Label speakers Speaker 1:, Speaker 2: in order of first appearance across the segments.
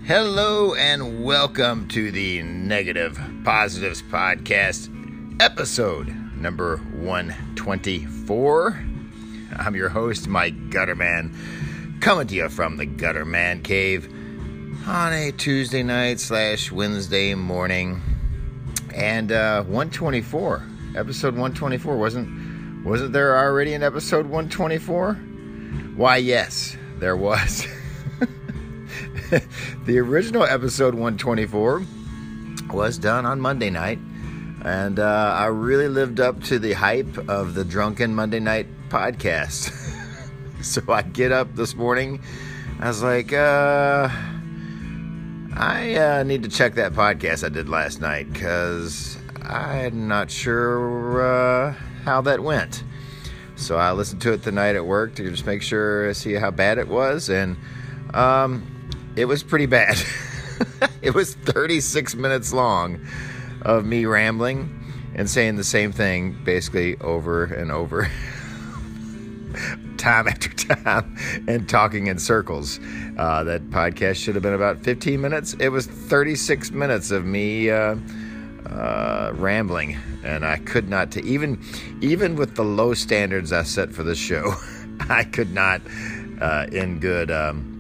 Speaker 1: Hello and welcome to the Negative Positives Podcast, episode number 124. I'm your host, Mike Gutterman, coming to you from the Gutter Man Cave on a Tuesday night / Wednesday morning. And 124, episode 124, wasn't there already an episode 124? Why, yes, there was. The original episode 124 was done on Monday night, and I really lived up to the hype of the Drunken Monday Night podcast. So I get up this morning, I was like, I need to check that podcast I did last night, because I'm not sure how that went. So I listened to it tonight at work to just make sure, see how bad it was, and it was pretty bad. It was 36 minutes long of me rambling and saying the same thing basically over and over, time after time, and talking in circles. That podcast should have been about 15 minutes. It was 36 minutes of me rambling, and I could not, even with the low standards I set for this show, I could not, in good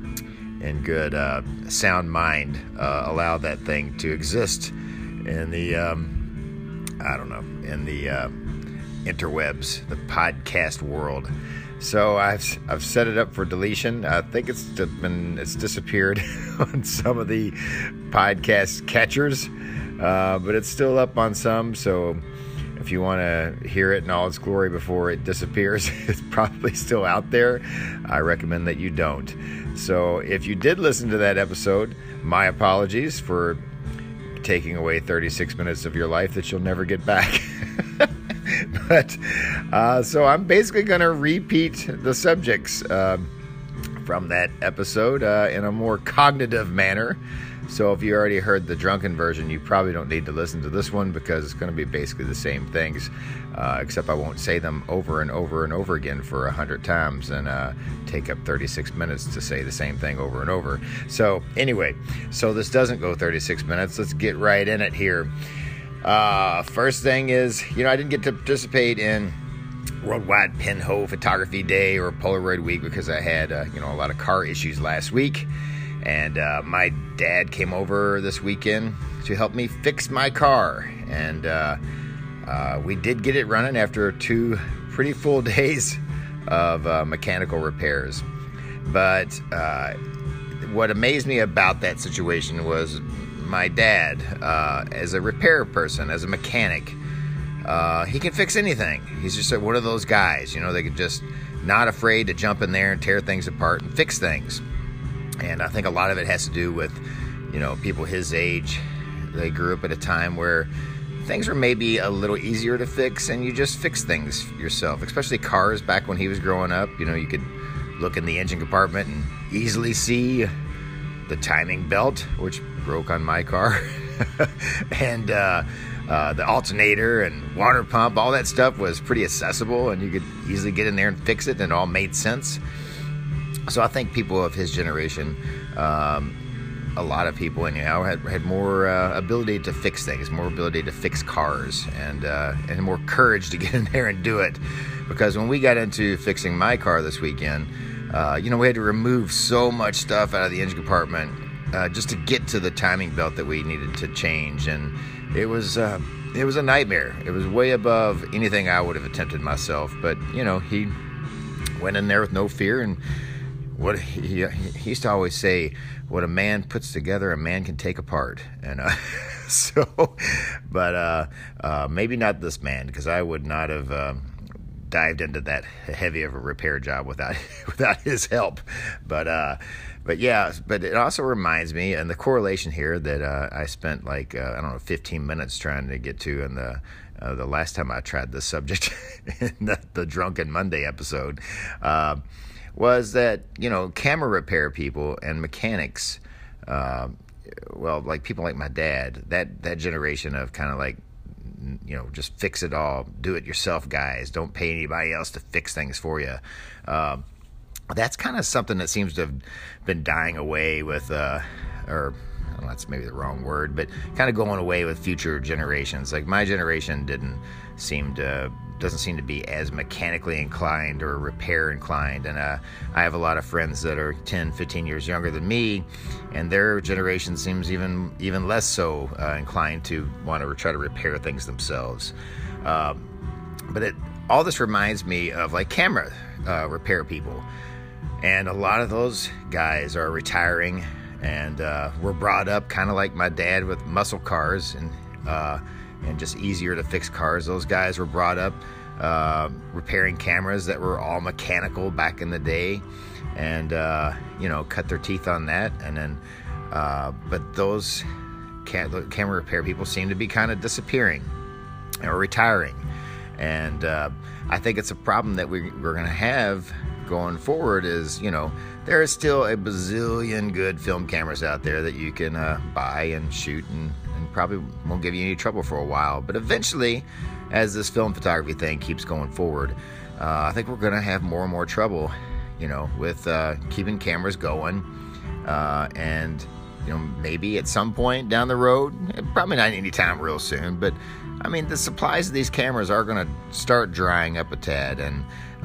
Speaker 1: sound mind, allow that thing to exist in the interwebs, the podcast world. So I've set it up for deletion. I think it's disappeared on some of the podcast catchers, but it's still up on some. So if you want to hear it in all its glory before it disappears, it's probably still out there. I recommend that you don't. So if you did listen to that episode, my apologies for taking away 36 minutes of your life that you'll never get back. But so I'm basically going to repeat the subjects from that episode in a more cognitive manner. So if you already heard the drunken version, you probably don't need to listen to this one, because it's going to be basically the same things, except I won't say them over and over and over again for 100 times and take up 36 minutes to say the same thing over and over. So anyway, so this doesn't go 36 minutes. Let's get right in it here. First thing is, I didn't get to participate in Worldwide Pinhole Photography Day or Polaroid Week because I had, a lot of car issues last week. And my dad came over this weekend to help me fix my car. And we did get it running after 2 pretty full days of mechanical repairs. But what amazed me about that situation was my dad, as a repair person, as a mechanic, he can fix anything. He's just one of those guys, they could just not afraid to jump in there and tear things apart and fix things. And I think a lot of it has to do with, people his age. They grew up at a time where things were maybe a little easier to fix, and you just fix things yourself, especially cars. Back when he was growing up, you could look in the engine compartment and easily see the timing belt, which broke on my car, and the alternator and water pump. All that stuff was pretty accessible, and you could easily get in there and fix it, and it all made sense. So I think people of his generation, a lot of people anyhow, had more ability to fix things, more ability to fix cars, and more courage to get in there and do it. Because when we got into fixing my car this weekend, we had to remove so much stuff out of the engine compartment just to get to the timing belt that we needed to change, and it was a nightmare. It was way above anything I would have attempted myself. But he went in there with no fear, and what he used to always say, what a man puts together, a man can take apart. And but maybe not this man, because I would not have dived into that heavy of a repair job without his help. But it also reminds me, and the correlation here that I spent 15 minutes trying to get to in the last time I tried this subject in the Drunken Monday episode, was that, camera repair people and mechanics, people like my dad, that generation of kind of just fix it all, do it yourself guys, don't pay anybody else to fix things for you. That's kind of something that seems to have been dying away with or I don't know, that's maybe the wrong word, but kind of going away with future generations. Like my generation doesn't seem to be as mechanically inclined or repair inclined. And I have a lot of friends that are 10, 15 years younger than me, and their generation seems even less so inclined to want to try to repair things themselves. But all this reminds me of like camera repair people. And a lot of those guys are retiring and were brought up kind of like my dad with muscle cars and just easier to fix cars. Those guys were brought up repairing cameras that were all mechanical back in the day, and cut their teeth on that. And then but those camera repair people seem to be kind of disappearing or retiring, and I think it's a problem that we're going to have going forward. Is there is still a bazillion good film cameras out there that you can buy and shoot and probably won't give you any trouble for a while. But eventually, as this film photography thing keeps going forward, I think we're going to have more and more trouble, with keeping cameras going. And maybe at some point down the road, probably not anytime real soon, but I mean, the supplies of these cameras are going to start drying up a tad, and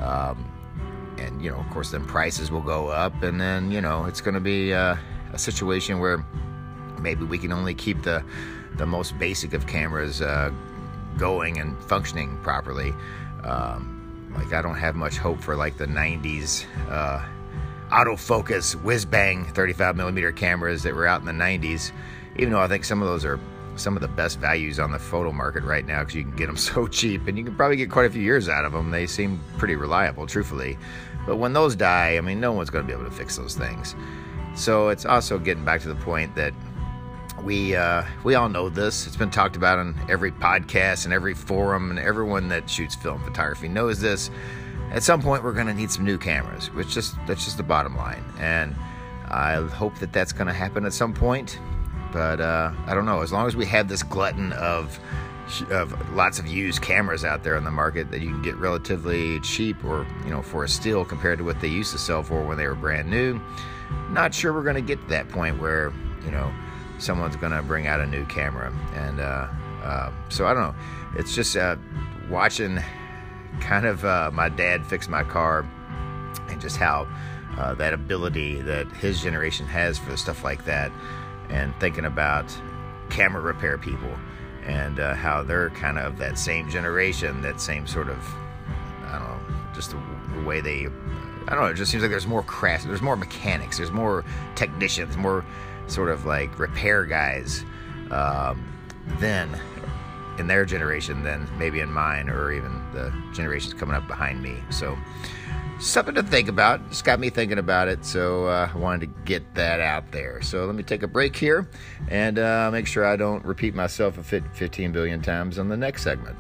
Speaker 1: of course, then prices will go up, and then it's going to be a situation where maybe we can only keep the most basic of cameras going and functioning properly. Like I don't have much hope for like the 90s autofocus whiz-bang 35mm cameras that were out in the 90s, even though I think some of those are some of the best values on the photo market right now because you can get them so cheap and you can probably get quite a few years out of them. They seem pretty reliable, truthfully. But when those die, I mean, no one's going to be able to fix those things. So it's also getting back to the point that we all know this. It's been talked about on every podcast and every forum, and everyone that shoots film photography knows this. At some point, we're going to need some new cameras, that's just the bottom line. And I hope that that's going to happen at some point. But I don't know. As long as we have this glutton of lots of used cameras out there on the market that you can get relatively cheap, or for a steal compared to what they used to sell for when they were brand new, not sure we're going to get to that point where someone's going to bring out a new camera. And so I don't know. It's just watching kind of my dad fix my car, and just how that ability that his generation has for stuff like that, and thinking about camera repair people and how they're kind of that same generation, that same sort of, I don't know, just the way they, I don't know, it just seems like there's more craft, there's more mechanics, there's more technicians, more sort of like repair guys then in their generation than maybe in mine, or even the generations coming up behind me. So something to think about. Just got me thinking about it, so I wanted to get that out there. So let me take a break here and make sure I don't repeat myself 15 billion times on the next segment.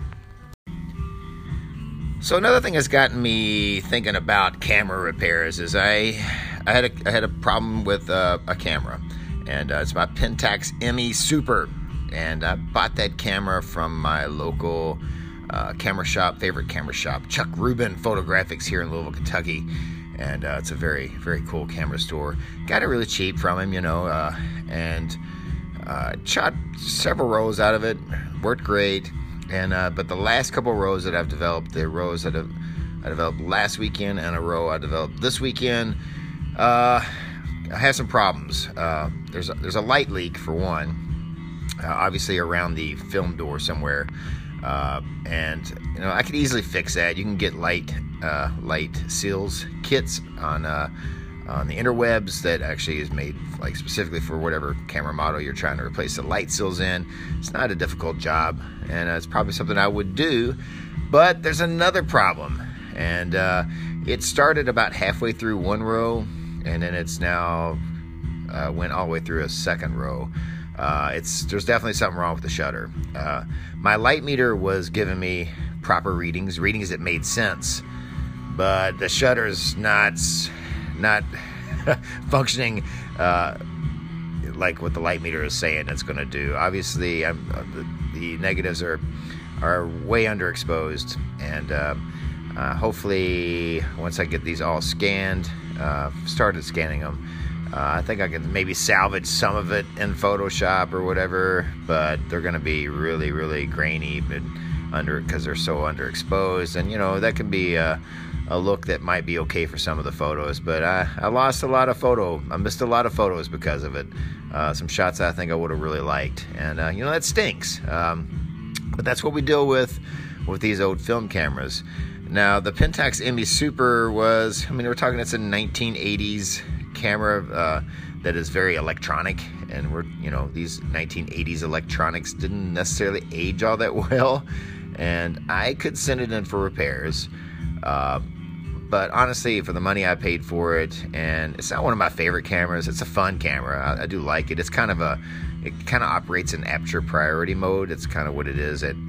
Speaker 1: So another thing that's gotten me thinking about camera repairs is I had a problem with a camera, and it's my Pentax ME Super, and I bought that camera from my local favorite camera shop, Chuck Rubin Photographics here in Louisville, Kentucky. And it's a very, very cool camera store. Got it really cheap from him, and shot several rows out of it. Worked great. And but the last couple rows that I've developed, the rows that I developed last weekend and a row I developed this weekend, I have some problems. There's a light leak for one, obviously around the film door somewhere. And I could easily fix that. You can get light seals kits on the interwebs that actually is made like specifically for whatever camera model you're trying to replace the light seals in. It's not a difficult job, and it's probably something I would do. But there's another problem, and it started about halfway through one row, and then it's now went all the way through a second row. There's definitely something wrong with the shutter. My light meter was giving me proper readings that made sense, but the shutter's not functioning like what the light meter is saying it's going to do. Obviously, the negatives are way underexposed, and hopefully once I get these all scanned, started scanning them, I think I can maybe salvage some of it in Photoshop or whatever, but they're going to be really, really grainy because they're so underexposed, and that can be a look that might be okay for some of the photos. But I missed a lot of photos because of it. Some shots I think I would have really liked, and that stinks. But that's what we deal with these old film cameras. Now, the Pentax ME Super we're talking, it's a 1980s camera that is very electronic, and these 1980s electronics didn't necessarily age all that well, and I could send it in for repairs, but honestly, for the money I paid for it, and it's not one of my favorite cameras. It's a fun camera. I do like it. It kind of operates in aperture priority mode. It's kind of what it is at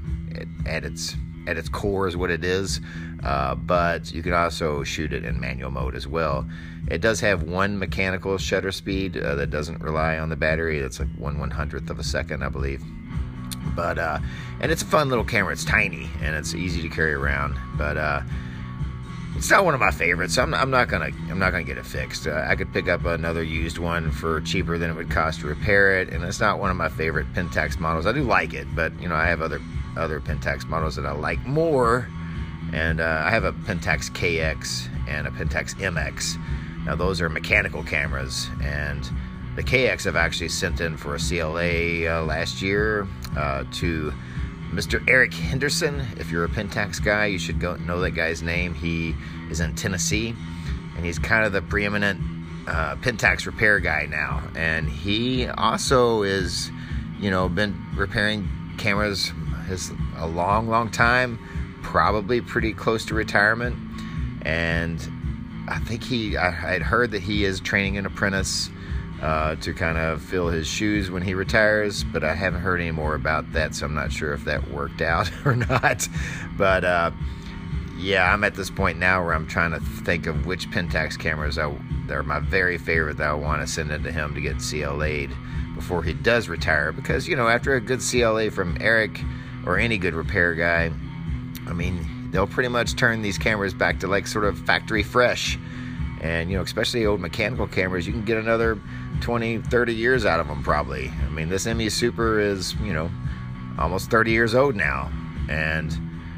Speaker 1: its core is what it is, but you can also shoot it in manual mode as well. It does have one mechanical shutter speed that doesn't rely on the battery. It's like 1/100th of a second, I believe. But and it's a fun little camera. It's tiny and it's easy to carry around. But it's not one of my favorites. So I'm not gonna get it fixed. I could pick up another used one for cheaper than it would cost to repair it, and it's not one of my favorite Pentax models. I do like it, but I have other Pentax models that I like more, and I have a Pentax KX and a Pentax MX. Now those are mechanical cameras, and the KX I've actually sent in for a CLA last year to Mr. Eric Henderson. If you're a Pentax guy, you should go know that guy's name. He is in Tennessee, and he's kind of the preeminent Pentax repair guy now, and he also is been repairing cameras a long time, probably pretty close to retirement. And I think I had heard that he is training an apprentice to kind of fill his shoes when he retires, but I haven't heard any more about that, so I'm not sure if that worked out or not. But I'm at this point now where I'm trying to think of which Pentax cameras they're my very favorite that I want to send into him to get CLA'd before he does retire, because after a good CLA from Eric or any good repair guy, they'll pretty much turn these cameras back to like sort of factory fresh. And especially old mechanical cameras, you can get another 20, 30 years out of them probably. This ME Super is almost 30 years old now, and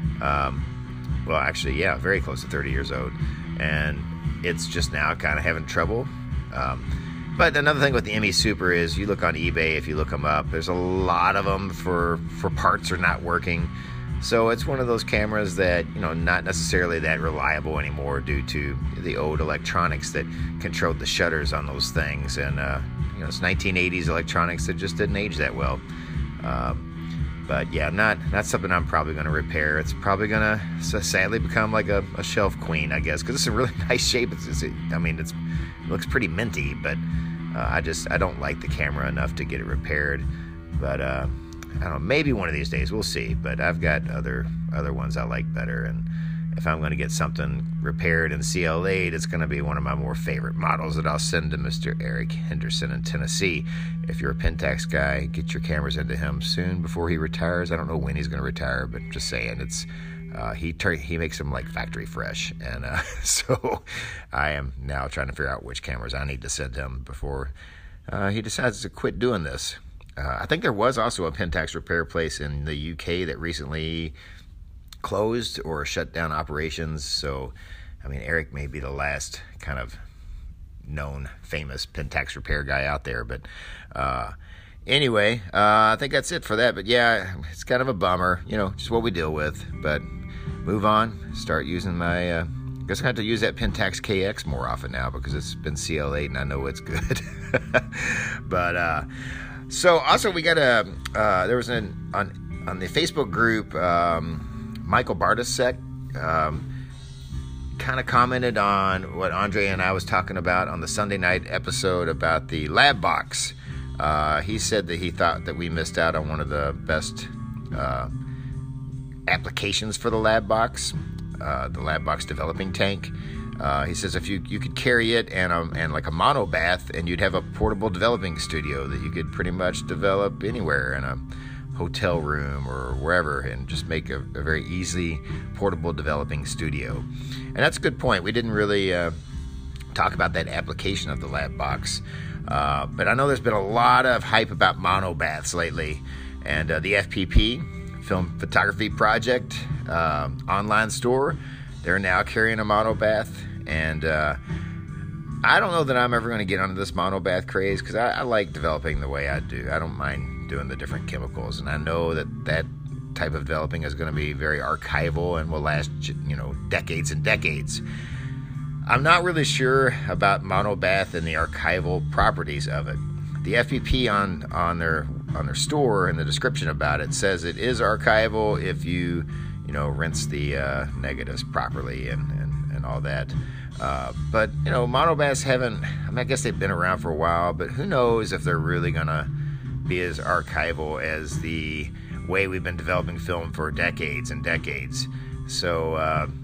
Speaker 1: very close to 30 years old, and it's just now kind of having trouble. But another thing with the ME Super is, you look on eBay, if you look them up, there's a lot of them for parts are not working. So it's one of those cameras that, not necessarily that reliable anymore due to the old electronics that controlled the shutters on those things. And, it's 1980s electronics that just didn't age that well. But yeah, not something I'm probably going to repair. It's probably going to sadly become like a shelf queen, I guess, because it's in really nice shape. It looks pretty minty, but I don't like the camera enough to get it repaired. But I don't know, maybe one of these days, we'll see. But I've got other ones I like better, and if I'm going to get something repaired and CLA'd, it's going to be one of my more favorite models that I'll send to Mr. Eric Henderson in Tennessee. If you're a Pentax guy, get your cameras into him soon before he retires. I don't know when he's going to retire, but just saying, it's he makes them like factory fresh, and so I am now trying to figure out which cameras I need to send him before he decides to quit doing this. I think there was also a Pentax repair place in the UK that recently closed or shut down operations. So, Eric may be the last kind of known, famous Pentax repair guy out there. But anyway, I think that's it for that. But yeah, it's kind of a bummer, just what we deal with. But move on, start using my... I guess I have to use that Pentax KX more often now because it's been CLA'd and I know it's good. But... So also we got there was on the Facebook group, Michael Bartasek kind of commented on what Andre and I was talking about on the Sunday night episode about the Lab Box. He said that he thought that we missed out on one of the best applications for the Lab Box developing tank. He says if you could carry it and like a mono bath, and you'd have a portable developing studio that you could pretty much develop anywhere in a hotel room or wherever, and just make a very easy portable developing studio. And that's a good point. We didn't really talk about that application of the lab box. But I know there's been a lot of hype about monobaths lately, and the FPP, Film Photography Project online store, they're now carrying a monobath, and I don't know that I'm ever going to get onto this monobath craze, because I like developing the way I do. I don't mind doing the different chemicals, and I know that type of developing is going to be very archival and will last, decades and decades. I'm not really sure about monobath and the archival properties of it. The FPP on their store, and the description about it says it is archival if you rinse the negatives properly and all that. But monobaths haven't. I guess they've been around for a while, but who knows if they're really gonna be as archival as the way we've been developing film for decades and decades. So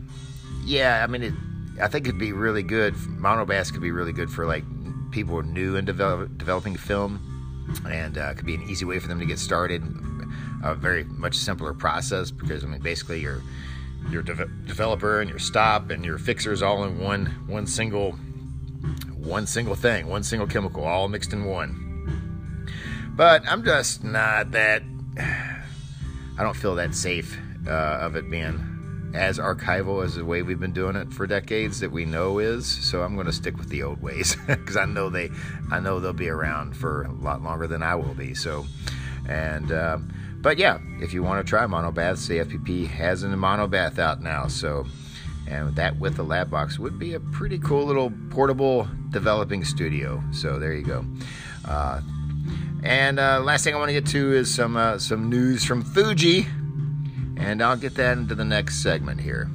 Speaker 1: I think it'd be really good. Monobaths could be really good for like people who are new in developing film, and could be an easy way for them to get started. A very much simpler process, because basically your developer and your stop and your fixers all in one single thing, one single chemical, all mixed in one. But I'm just not that. I don't feel that safe of it being as archival as the way we've been doing it for decades that we know is. So I'm going to stick with the old ways, because I know they'll be around for a lot longer than I will be. So, but yeah, if you want to try monobaths, the FPP has a monobath out now. So, and that with the lab box would be a pretty cool little portable developing studio. So there you go. And last thing I want to get to is some news from Fuji, and I'll get that into the next segment here.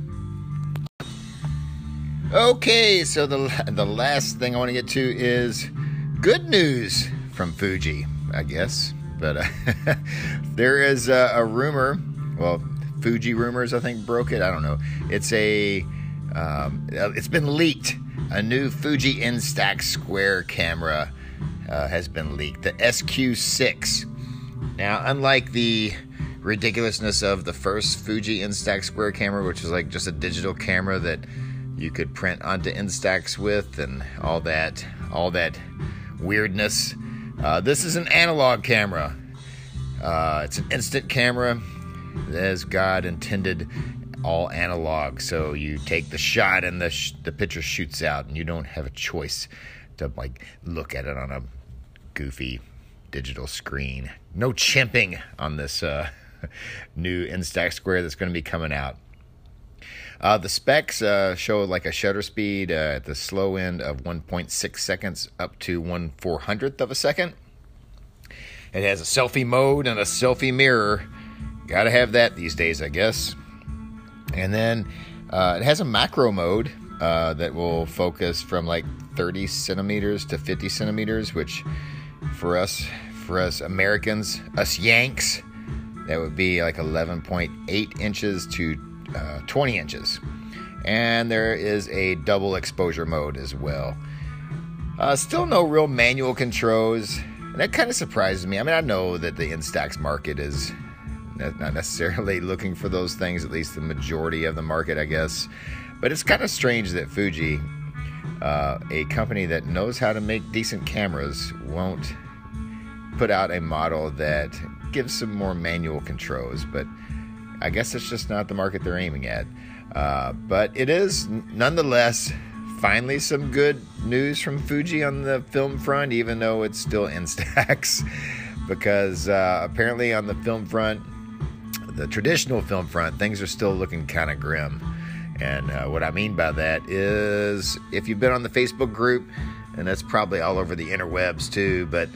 Speaker 1: Okay, so the last thing I want to get to is good news from Fuji, I guess. But there is a rumor. Well, Fuji Rumors, I think, broke it. I don't know. It's been leaked. A new Fuji Instax Square camera has been leaked. The SQ6. Now, unlike the ridiculousness of the first Fuji Instax Square camera, which was like just a digital camera that you could print onto Instax with, and all that weirdness. This is an analog camera. It's an instant camera, as God intended, all analog. So you take the shot and the picture shoots out, and you don't have a choice to look at it on a goofy digital screen. No chimping on this new Instax Square that's going to be coming out. The specs show like a shutter speed at the slow end of 1.6 seconds up to 1/400th of a second. It has a selfie mode and a selfie mirror. Gotta have that these days, I guess. And then it has a macro mode that will focus from like 30 centimeters to 50 centimeters, which for us Americans, us Yanks, that would be like 11.8 inches to 20 inches. And there is a double exposure mode as well. Still no real manual controls, and that kind of surprises me. I know that the Instax market is not necessarily looking for those things, at least the majority of the market, I guess. But it's kind of strange that Fuji, a company that knows how to make decent cameras, won't put out a model that gives some more manual controls. But I guess it's just not the market they're aiming at. But it is, nonetheless, finally some good news from Fuji on the film front, even though it's still Instax. Because apparently on the film front, the traditional film front, things are still looking kind of grim. And what I mean by that is, if you've been on the Facebook group, and that's probably all over the interwebs too, but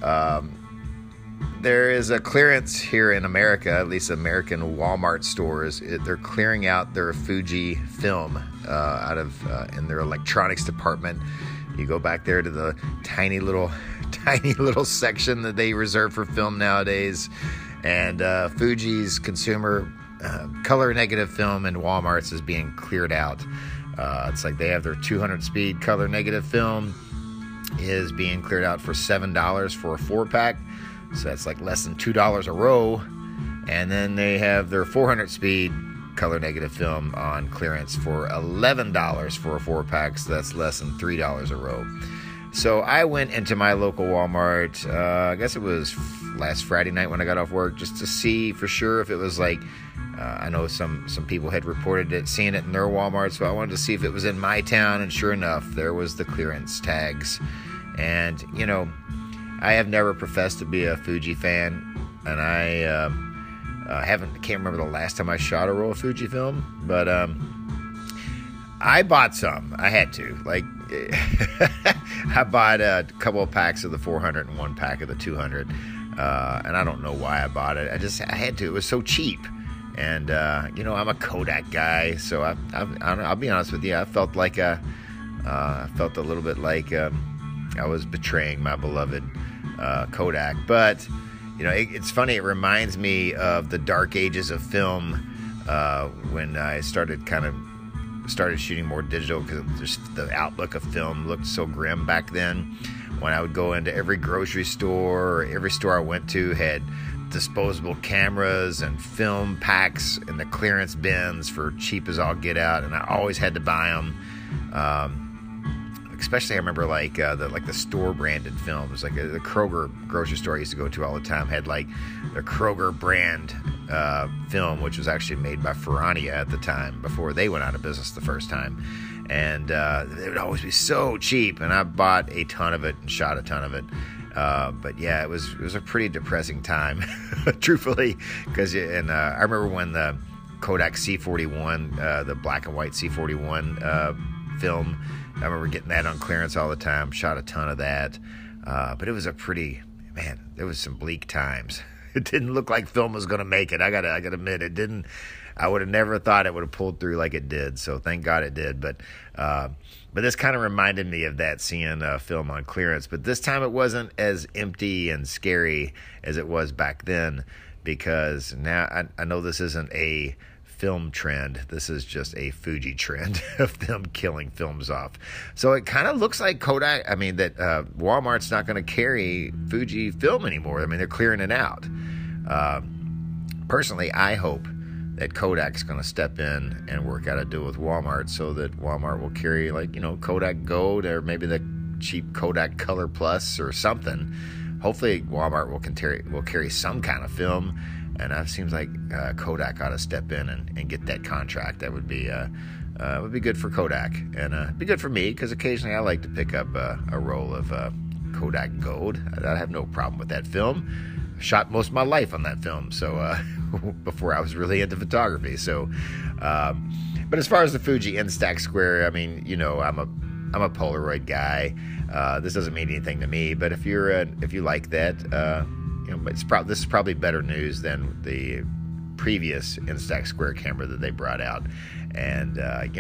Speaker 1: there is a clearance here in America, at least American Walmart stores. They're clearing out their Fuji film out of in their electronics department. You go back there to the tiny little section that they reserve for film nowadays, and Fuji's consumer color negative film in Walmart's is being cleared out. It's like they have their 200 speed color negative film is being cleared out for $7 for a 4-pack. So that's like less than $2 a row. And then they have their 400 speed color negative film on clearance for $11 for a 4-pack, so that's less than $3 a roll. So I went into my local Walmart, I guess it was last Friday night when I got off work, just to see for sure if it was like, I know some people had reported it, seeing it in their Walmart, so I wanted to see if it was in my town, and sure enough, there was the clearance tags. And, you know, I have never professed to be a Fuji fan, and I can't remember the last time I shot a roll of Fujifilm, but I bought some. I had to. Like, I bought a couple of packs of the 400 and one pack of the 200, and I don't know why I bought it. I had to. It was so cheap. And, you know, I'm a Kodak guy, so I'll be honest with you, I felt like I felt a little bit like I was betraying my beloved Kodak. But, you know, it's funny, it reminds me of the dark ages of film when I started shooting more digital, because just the outlook of film looked so grim back then. When I would go into every grocery store, or every store I went to had disposable cameras and film packs in the clearance bins for cheap as all get out, and I always had to buy them. Especially I remember like the store branded films, like the Kroger grocery store I used to go to all the time had like the Kroger brand film, which was actually made by Ferrania at the time before they went out of business the first time, and they would always be so cheap, and I bought a ton of it and shot a ton of it. But yeah, it was a pretty depressing time, truthfully, because I remember when the Kodak C41, the black and white C41 film, I remember getting that on clearance all the time, shot a ton of that, but it was there was some bleak times. It didn't look like film was going to make it. I gotta admit, it didn't. I would have never thought it would have pulled through like it did, so thank God it did. But this kind of reminded me of that, seeing film on clearance. But this time it wasn't as empty and scary as it was back then, because now I know this isn't a film trend. This is just a Fuji trend of them killing films off. So it kind of looks like Kodak, that Walmart's not going to carry Fuji film anymore. They're clearing it out. Personally, I hope that Kodak's going to step in and work out a deal with Walmart so that Walmart will carry Kodak Gold, or maybe the cheap Kodak Color Plus or something. Hopefully Walmart will carry some kind of film, and it seems like Kodak ought to step in and get that contract. That would be good for Kodak, and be good for me, because occasionally I like to pick up a roll of Kodak Gold. I have no problem with that film. Shot most of my life on that film, so before I was really into photography. So, but as far as the Fuji Instax Square, I'm a Polaroid guy. This doesn't mean anything to me, but if you like that, this is probably better news than the previous Instax Square camera that they brought out. And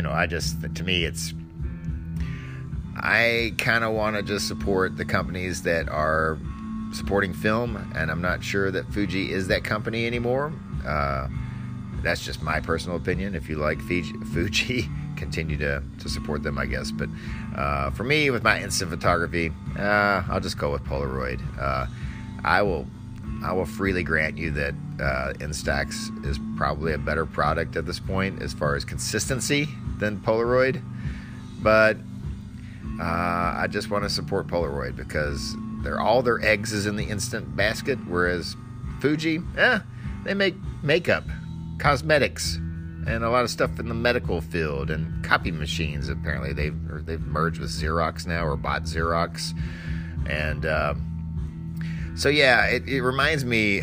Speaker 1: I kind of want to just support the companies that are supporting film, and I'm not sure that Fuji is that company anymore. That's just my personal opinion. If you like Fuji, continue to support them, I guess. But for me, with my instant photography, I'll just go with Polaroid. I will freely grant you that Instax is probably a better product at this point as far as consistency than Polaroid. But I just want to support Polaroid because all their eggs is in the instant basket, whereas Fuji, they make makeup, cosmetics, and a lot of stuff in the medical field, and copy machines. Apparently they've merged with Xerox now, or bought Xerox, and so yeah, it reminds me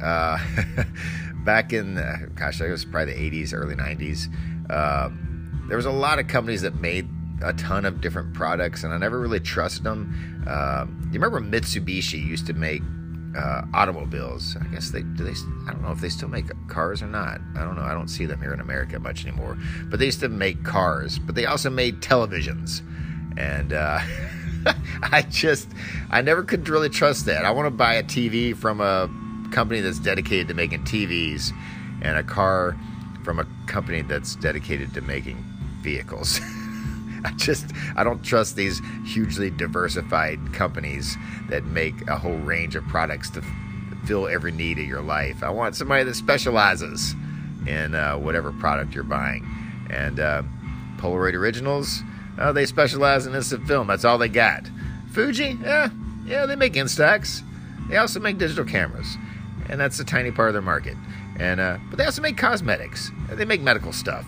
Speaker 1: back in I guess it was probably the 80s, early 90s. There was a lot of companies that made a ton of different products, and I never really trusted them. You remember Mitsubishi used to make automobiles? I guess I don't know if they still make cars or not. I don't know. I don't see them here in America much anymore. But they used to make cars, but they also made televisions. And I never could really trust that. I want to buy a TV from a company that's dedicated to making TVs, and a car from a company that's dedicated to making vehicles. I don't trust these hugely diversified companies that make a whole range of products to fill every need of your life. I want somebody that specializes. in whatever product you're buying. And Polaroid Originals, they specialize in instant film. That's all they got. Fuji, yeah, they make Instax. They also make digital cameras, and that's a tiny part of their market. And but they also make cosmetics. They make medical stuff.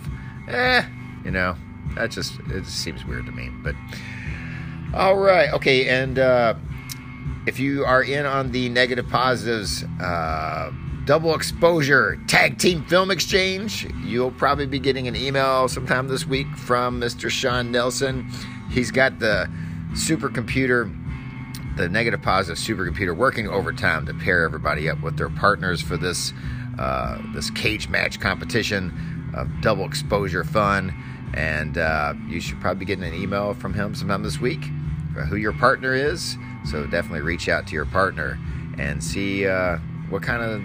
Speaker 1: It just seems weird to me. But all right, okay. And if you are in on the Negative Positives Double Exposure Tag Team Film Exchange, you'll probably be getting an email sometime this week from Mr. Sean Nelson. He's got the supercomputer, the Negative Positive supercomputer, working overtime to pair everybody up with their partners for this cage match competition of double exposure fun. And you should probably be getting an email from him sometime this week for who your partner is. So definitely reach out to your partner and see what kind of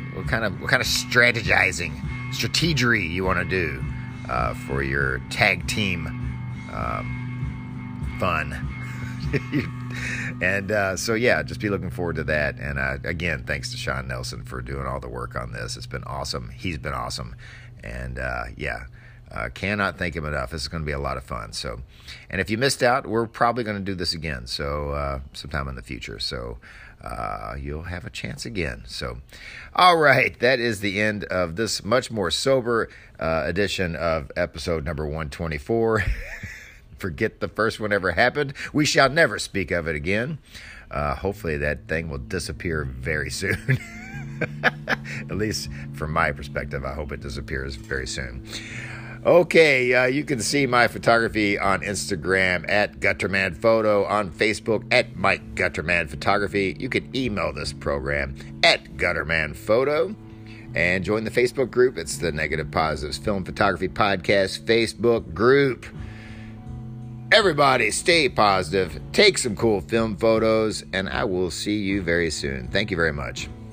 Speaker 1: strategery you want to do for your tag team fun. And just be looking forward to that. And again, thanks to Sean Nelson for doing all the work on this. It's been awesome. He's been awesome. And cannot thank him enough. This is going to be a lot of fun. So, and if you missed out, we're probably going to do this again. So sometime in the future. So you'll have a chance again. So, all right, that is the end of this much more sober edition of episode number 124. Forget the first one ever happened. We shall never speak of it again. Hopefully that thing will disappear very soon. At least from my perspective, I hope it disappears very soon. Okay, you can see my photography on Instagram at Gutterman Photo, on Facebook at Mike Gutterman Photography. You can email this program at Gutterman Photo. And join the Facebook group. It's the Negative Positives Film Photography Podcast Facebook group. Everybody stay positive, take some cool film photos, and I will see you very soon. Thank you very much.